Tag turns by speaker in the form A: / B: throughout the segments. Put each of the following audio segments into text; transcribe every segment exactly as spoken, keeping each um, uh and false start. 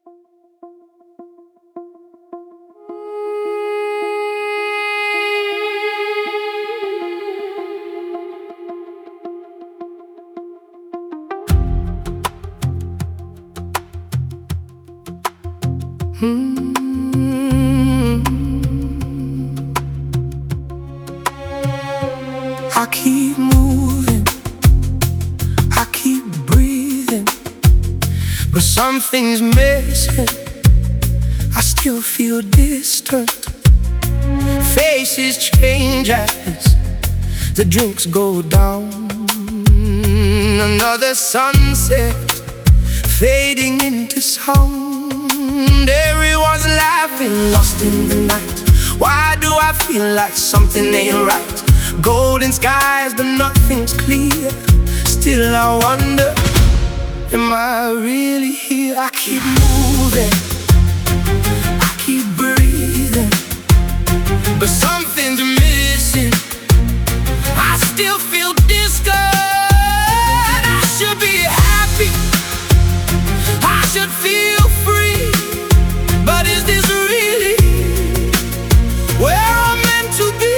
A: Hmm. I keep moving, I keep breathing, but something's missing. I still feel distant. Faces change as the drinks go down. Another sunset fading into sound. Everyone's laughing, lost in the night. Why do I feel like something ain't right? Golden skies, but nothing's clear. Still I wonder, am I really here? I keep moving, I keep breathing, but something's missing. I still feel distant. I should be happy, I should feel free, but is this really where I'm meant to be?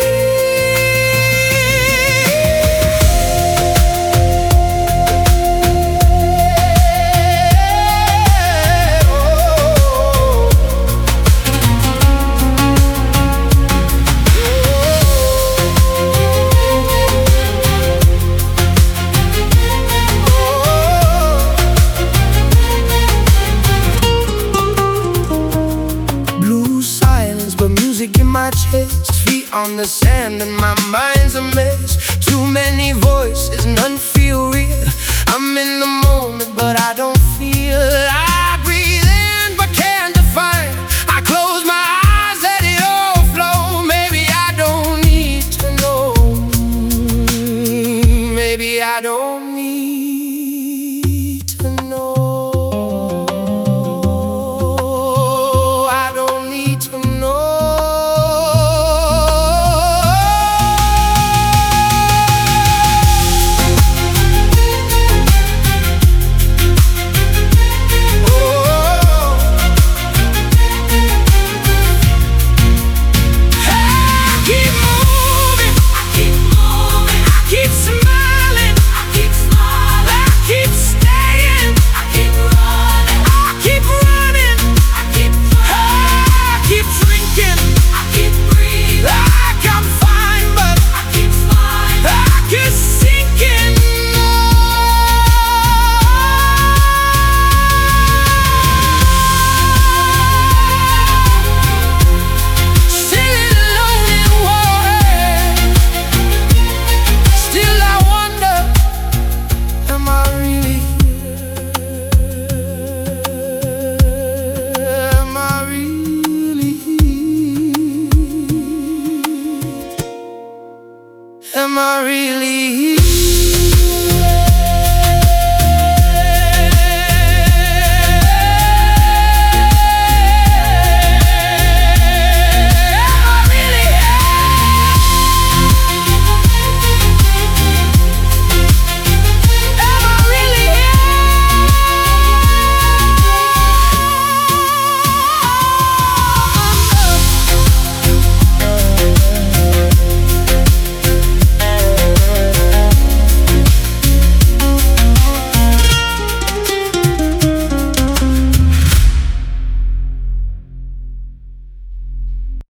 A: In my chest, feet on the sand, and my mind's a mess. Too many voices, none feel real. I'm in the moment, but I don't